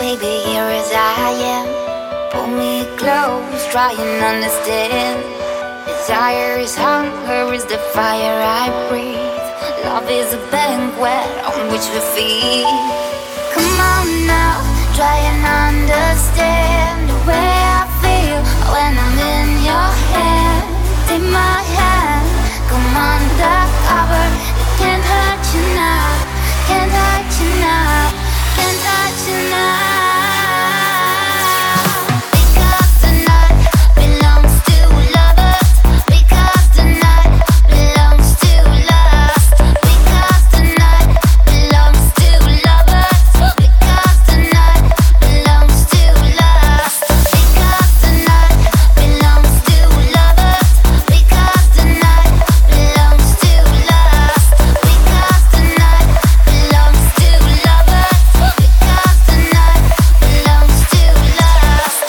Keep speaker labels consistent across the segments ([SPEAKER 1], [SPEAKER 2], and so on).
[SPEAKER 1] Baby, here as I am. Pull me close, try and understand. Desire is hunger, is the fire I breathe. Love is a banquet on which we feed. Come on now, try and understand the way I feel when I'm in your hand. Take my hand, come undercover. It can't hurt you now, can't hurt you now, can't hurt you now. Because the night belongs to lovers. Because the night belongs to lust. Because the night belongs to lovers. Because the night belongs to lust. Because the night belongs to lovers. Because the night belongs to lust. Because the night belongs to lovers. Because the night belongs to lust.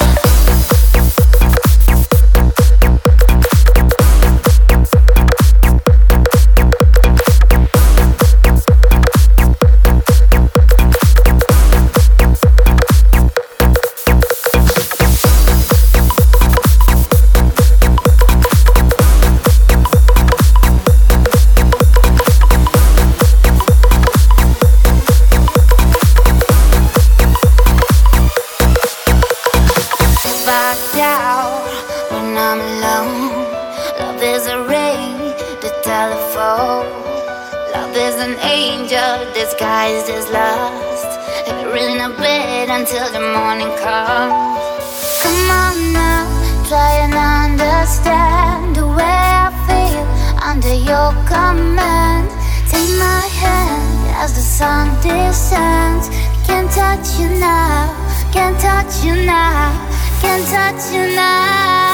[SPEAKER 1] Back out when I'm alone. Love is a ring, the telephone. Love is an angel disguised as lust. We're in a bed until the morning comes. Come on now, try and understand the way I feel under your command. Take my hand as the sun descends. Can't touch you now, can't touch you now, can't touch you now.